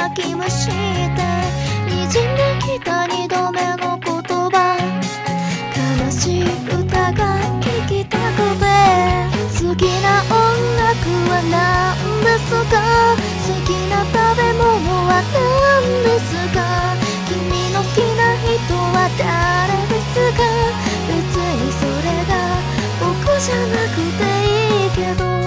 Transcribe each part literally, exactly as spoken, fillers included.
泣きましてにじんできた二度目の言葉、悲しい歌が聴きたくて、好きな音楽は何ですか、好きな食べ物は何ですか、君の好きな人は誰ですか、別にそれが僕じゃなくていいけど、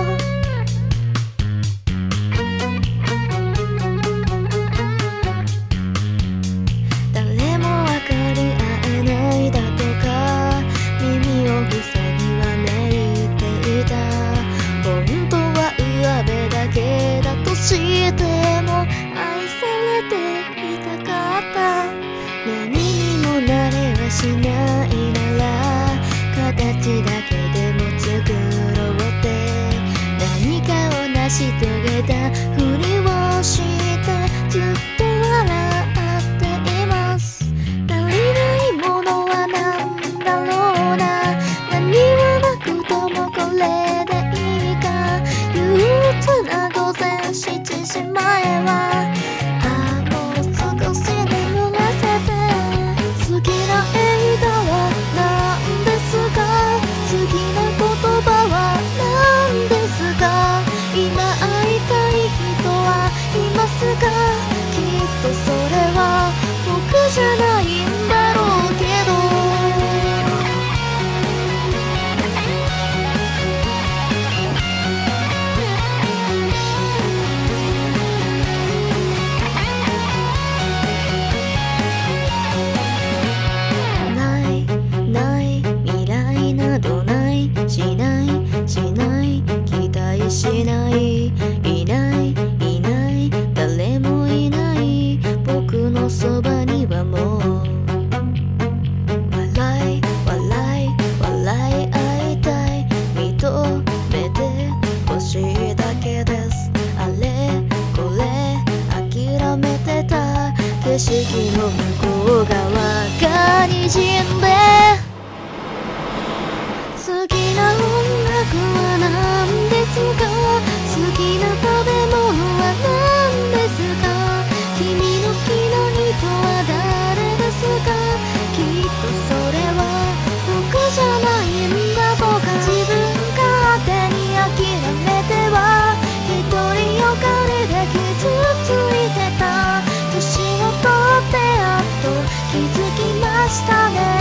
誰も分かり合えないだとか耳を塞ぎわめいていた、本当は上辺だけだとしても愛されていたかった、何にもなれはしないなら形だけでも作ろうって、何かを成し遂げたふりをしてずっと笑っています。足りないものは何だろうな、何はなくともこれでいいか、憂鬱な午前しちじまえはああもう少し眠らせて、好きな映画は何ですか、好きな言葉は何ですか、今会いたい人はいますか、きっとそれは僕じゃないんだろうけど、ないない未来などないしないしない期待しない、いないいない誰もいない、僕のそばにはもう笑い笑い笑い合いたい、認めてほしいだけです、あれこれ諦めてた景色の向こう側がにじんで、好きな音楽は何ですか、好きな食べ物は何ですか、君の好きな人は誰ですか、きっとそれは僕じゃないんだとか、自分勝手に諦めては一人よがりで傷ついてた、年を取ってやっと気づきましたね。